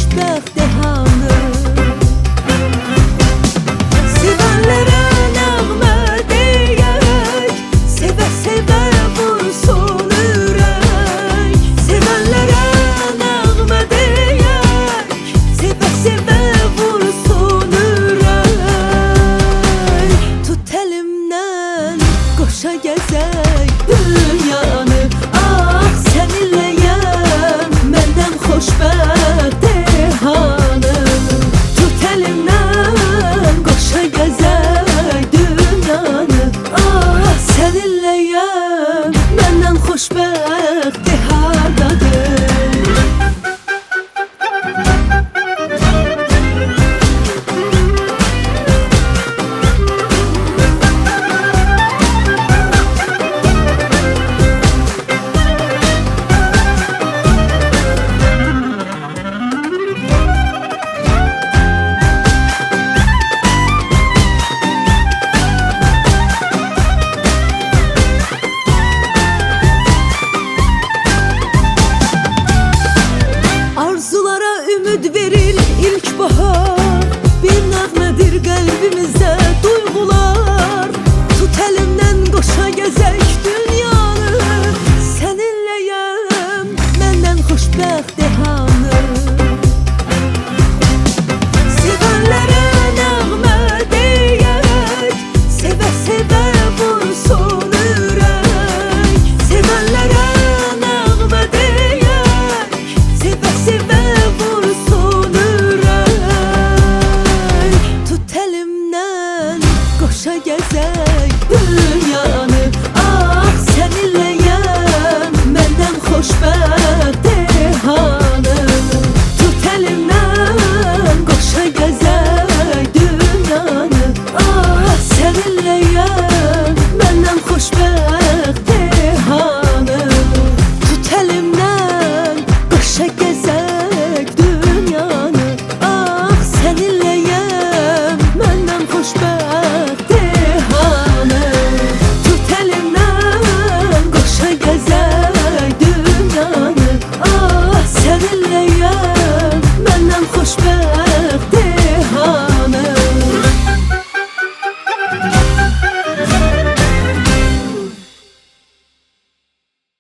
xoşbəxt dehanı. Sevənlərə nəğmə deyək, sevə-sevə vursun ürək. Sevənlərə nəğmə deyək, sevə-sevə vursun ürək. Tut əlimdən, qoşa gəzək dünyanı. Ah, səninləyəm, məndən xoşbəxt dehanı. Tut əlimdən, qoşa gəzək dünyanı. Ah, səninləyəm, məndən xoşbəxt dehandadır. Arzulara ümid verir ilk bahar, bir nəğmədir qəlbimizdə duyğular. Tut əlimdən, qoşa gəzək dünyanı. Səninləyəm, məndən xoşbəxt dehanı. Sevənlərə nəğmə deyək, sevə-sevə vursun ürək. Sevənlərə nəğmə deyək, sevə-sevə vursun ürək. Tut əlimdən, qoşa gəzək dünyanı. Ah, səninləyəm, məndən xoşbəxt dehanı. Tut əlimdən, qoşa gəzək dünyanı. Ah, səninləyəm, məndən xoşbəxt dehanı. Tut əlimdən, qoşa gəzək dünyanı. Ah, səninləyəm, məndən xoşbəxt dehanı. Tut əlimdən, qoşa gəzək dünyanı. Ah, səninləyəm, məndən xoşbəxt